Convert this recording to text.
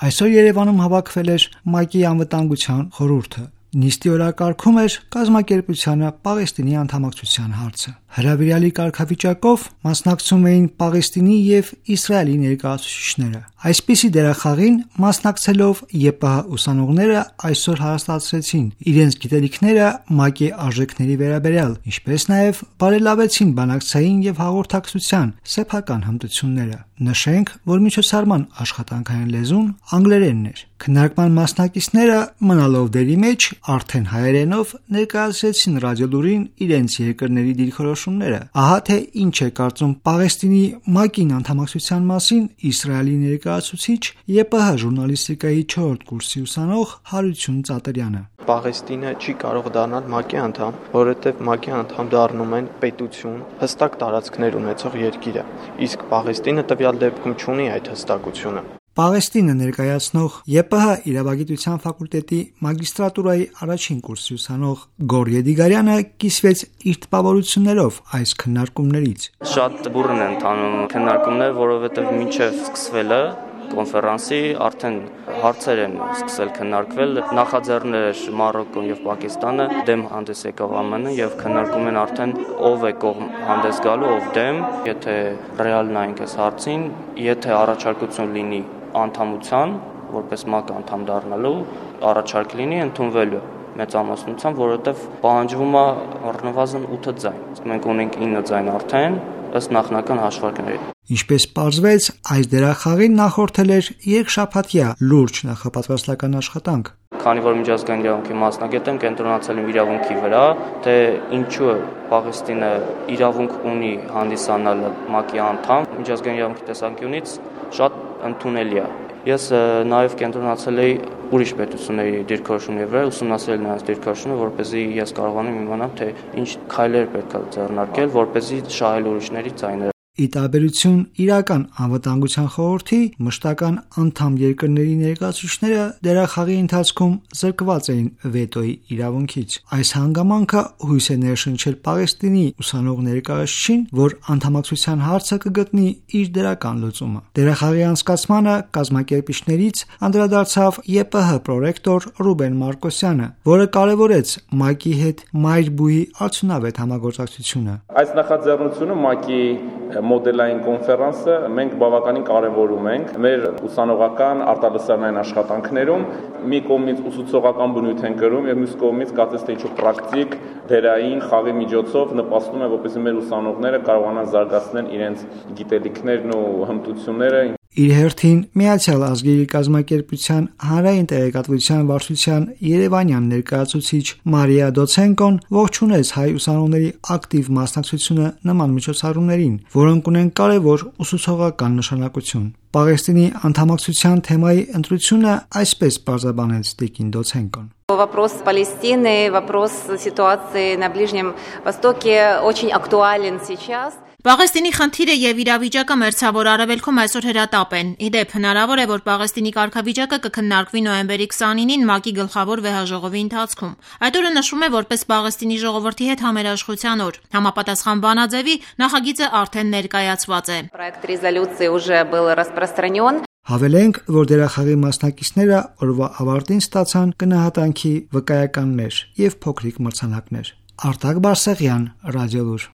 Այսօր Երևանում հավաքվել էր ՄԱԿ-ի անվտանգության խորհուրդը։ Նիստի օրակարգում էր կազմակերպությանը Պաղեստինի անդամակցության հարցը։ Հրավիրյալի կարգավիճակով մասնակցում էին Պաղեստինի եւ Իսրայելի ներկայացուցիչները։ Այսպիսի դերախաղին մասնակցելով ԵՊՀ ուսանողները այսօր հարստացրեցին իրենց գիտելիքները ՄԱԿ-ի արժեքների վերաբերյալ, ինչպես նաեւ բարելավեցին բանակցային եւ հաղորդակցության սեփական հմտությունները։ Նշենք, որ միջոցառման աշխատանքային լեզուն անգլերենն էր։ Քննարկման մասնակիցները մնալով դերի մեջ արդեն հայերենով ներկայացրեցին ռադիոլուրին իրենց երկրների դիրքորոշումները։ Ահա թե ինչ է կարծում Պաղեստինի ՄԱԿ-ին անդամակցության մասին Իսրայելի ներկայացուցիչ ԵՊՀ ժուրնալիստիկայի 4-րդ կուրսի ուսանող Հարություն Ծատերյանը։ Պաղեստինը չի կարող դառնալ ՄԱԿ-ի անդամ, որովհետև ՄԱԿ-ի անդամ դառնում են պետություն, հստակ տարածքներ ունեցող երկիրը, իսկ Պաղեստինը տվյալ դեպքում չունի այդ հստակությունը։ Պաղեստինը ներկայացնող ԵՊՀ իրավագիտության ֆակուլտետի մագիստրատուրայի առաջին կուրսի ուսանող Գոր Եդիգարյանը կիսվեց իր տպավորություններով այս քննարկումներից։ Շատ բուռն են ընթանում քննարկումները, որովհետև մինչև սկսվելը կոնֆերանսի արդեն հարցեր են սկսել քննարկվել, նախաձեռներ Մարոկոն եւ Պակիստանը դեմ հանդես եկավ ԱՄՆ-ը եւ քննարկում են արդեն ով է կողմ հանդես գալու, ով դեմ, եթե ռեալն այնք այս հարցին, եթե առաջարկություն լինի անդամության, որպես ՄԱԿ անդամ դառնալու առաջարկ լինի ընդունվելու մեծամասնությամբ, որովհետև պահանջվում է առնվազն 8 ձայն։ Մենք ունենք 9 ձայն արդեն ըստ նախնական հաշվարկների։ Ինչպես պարզվեց, այս դերախաղին նախորդել էր երկշաբաթյա լուրջ նախապատրաստական աշխատանք։ Քանի որ միջազգային իրավունքի մասնագետ եմ, կենտրոնացել եմ իրավունքի վրա, թե ինչու Պաղեստինը իրավունք ունի հանդիսանալ ՄԱԿ-ի անդամ, միջազգային իրավունքի տեսանկյունից շատ ընդունելի է։ Ես նաև կենտրոնացել էի ուրիշ պետությունների դիրքորոշումների վրա, ուսումնասիրել նրանց դիրքորոշումը, որպեսզի ես կարողանամ իմանալ, թե ինչ քայլեր պետք է ձեռնարկել, որպեսզի շահել ուրիշների ձայները։ Ի տարբերություն իրական անվտանգության խորհրդի մշտական անդամ երկրների ներկայացուցիչները դերախաղի ընթացքում զրկված էին վետոյի իրավունքից։ Այս հանգամանքը հույս է ներշնչել Պաղեստինի ուսանող ներկայացուցչին, որ անդամակցության հարցը կգտնի իր դրական լուծումը։ Դերախաղի անցկացմանը կազմակերպիչներից անդրադարձավ ԵՊՀ պրոռեկտոր Ռուբեն Մարկոսյանը, որը կարևորեց ՄԱԿ-ի հետ մայր-բուհի արդյունավետ համագործակցությունը։ Այս նախաձեռնությունը ՄԱԿ-ի մոդելային կոնֆերանսը մենք բավականին կարևորում ենք մեր ուսանողական արտադասարանային աշխատանքներում, մի կողմից ուսուցողական բնույթ են կրում եւ մյուս կողմից կարծես թե ինչ-որ պրակտիկ դերային խաղի միջոցով նպաստում է, որպեսզի մեր ուսանողները կարողանան զարգացնել իրենց գիտելիքներն ու հմտությունները։ Իր հերթին Միացյալ Ազգերի կազմակերպության հանրային տեղեկատվության վարչության երևանյան ներկայացուցիչ Մարիա Դոցենկոն ողջունեց հայ ուսանողների ակտիվ մասնակցությունը նման միջոցառումներին, որոնք ունեն կարևոր ուսուցողական նշանակություն։ Պաղեստինի անդամակցության թեմայի ընտրությունը այսպես պարզաբանեց Տիկին Դոցենկոն։ Вопрос Палестины, вопрос ситуации на Ближнем Востоке очень актуален сейчас. Պաղեստինի խնդիրը եւ իրավիճակը մերձավոր արևելքում այսօր հրատապ են։ Իդեպ հնարավոր է, որ Պաղեստինի կարգավիճակը կքննարկվի նոյեմբերի 29-ին ՄԱԿ-ի գլխավոր վեհաժողովի ընթացքում։ Այդ օրը նշվում է որպես Պաղեստինի ժողովրդի հետ համերաշխության օր։ Համապատասխան բանաձևի նախագիծը արդեն ներկայացված է։ Проект резолюции уже был распространен. Հավելենք, որ դերախաղի մասնակիցները օրվա ավարտին ստացան գնահատանքի վկայականներ եւ փոքրիկ մրցանակներ։ Արտակ Բարսեղյան, Ռադիոլուր։